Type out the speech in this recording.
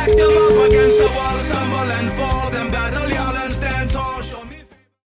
Back them up against the wall, stumble and fall. Them battle y'all and stand tall.